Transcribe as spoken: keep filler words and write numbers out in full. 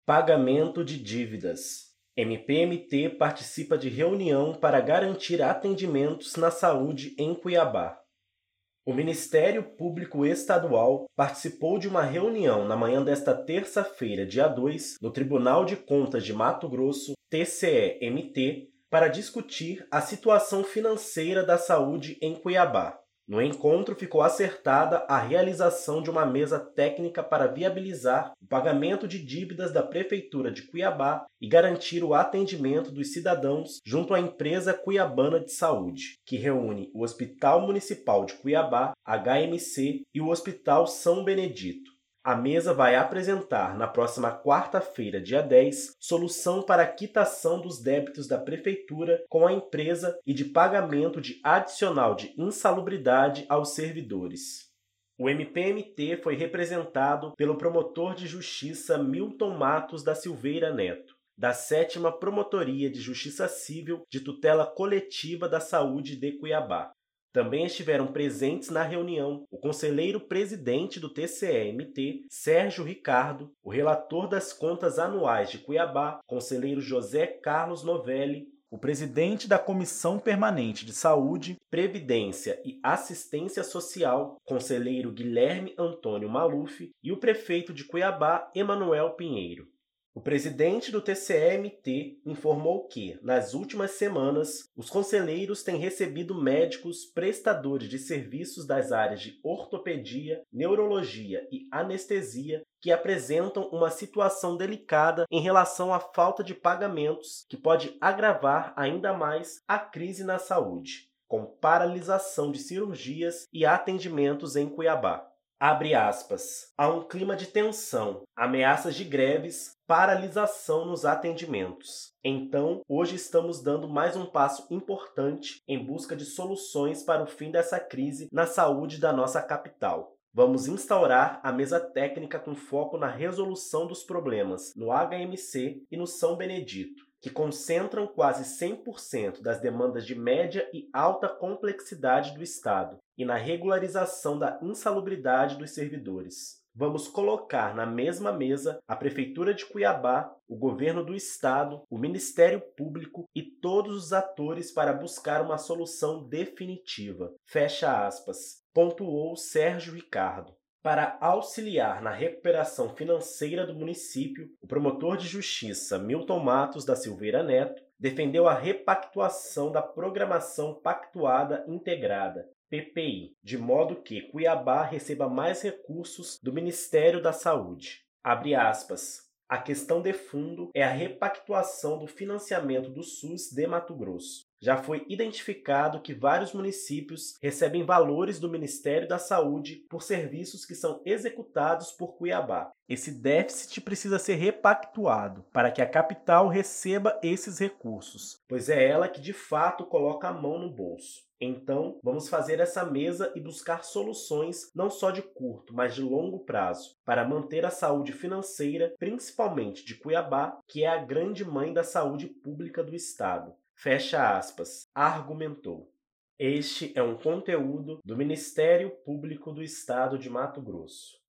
Pagamento de dívidas. M P M T participa de reunião para garantir atendimentos na saúde em Cuiabá. O Ministério Público Estadual participou de uma reunião na manhã desta terça-feira, dia dois, no Tribunal de Contas de Mato Grosso, T C E M T, para discutir a situação financeira da saúde em Cuiabá. No encontro, ficou acertada a realização de uma mesa técnica para viabilizar o pagamento de dívidas da Prefeitura de Cuiabá e garantir o atendimento dos cidadãos junto à empresa cuiabana de saúde, que reúne o Hospital Municipal de Cuiabá, H M C, e o Hospital São Benedito. A mesa vai apresentar, na próxima quarta-feira, dia dez, solução para a quitação dos débitos da Prefeitura com a empresa e de pagamento de adicional de insalubridade aos servidores. O M P M T foi representado pelo promotor de justiça Milton Matos da Silveira Neto, da sétima Promotoria de Justiça Civil de Tutela Coletiva da Saúde de Cuiabá. Também estiveram presentes na reunião o conselheiro-presidente do T C E M T, Sérgio Ricardo, o relator das contas anuais de Cuiabá, conselheiro José Carlos Novelli, o presidente da Comissão Permanente de Saúde, Previdência e Assistência Social, conselheiro Guilherme Antônio Maluf, e o prefeito de Cuiabá, Emanuel Pinheiro. O presidente do T C E M T informou que, nas últimas semanas, os conselheiros têm recebido médicos prestadores de serviços das áreas de ortopedia, neurologia e anestesia que apresentam uma situação delicada em relação à falta de pagamentos que pode agravar ainda mais a crise na saúde, com paralisação de cirurgias e atendimentos em Cuiabá. Abre aspas. Há um clima de tensão, ameaças de greves, paralisação nos atendimentos. Então, hoje estamos dando mais um passo importante em busca de soluções para o fim dessa crise na saúde da nossa capital. Vamos instaurar a mesa técnica com foco na resolução dos problemas no H M C e no São Benedito, que concentram quase cem por cento das demandas de média e alta complexidade do Estado, e na regularização da insalubridade dos servidores. Vamos colocar na mesma mesa a Prefeitura de Cuiabá, o Governo do Estado, o Ministério Público e todos os atores para buscar uma solução definitiva. Fecha aspas. Pontuou Sérgio Ricardo. Para auxiliar na recuperação financeira do município, o promotor de justiça Milton Matos da Silveira Neto defendeu a repactuação da Programação Pactuada Integrada, P P I, de modo que Cuiabá receba mais recursos do Ministério da Saúde. Abre aspas. A questão de fundo é a repactuação do financiamento do SUS de Mato Grosso. Já foi identificado que vários municípios recebem valores do Ministério da Saúde por serviços que são executados por Cuiabá. Esse déficit precisa ser repactuado para que a capital receba esses recursos, pois é ela que de fato coloca a mão no bolso. Então, vamos fazer essa mesa e buscar soluções não só de curto, mas de longo prazo, para manter a saúde financeira, principalmente de Cuiabá, que é a grande mãe da saúde pública do Estado. Fecha aspas, argumentou. Este é um conteúdo do Ministério Público do Estado de Mato Grosso.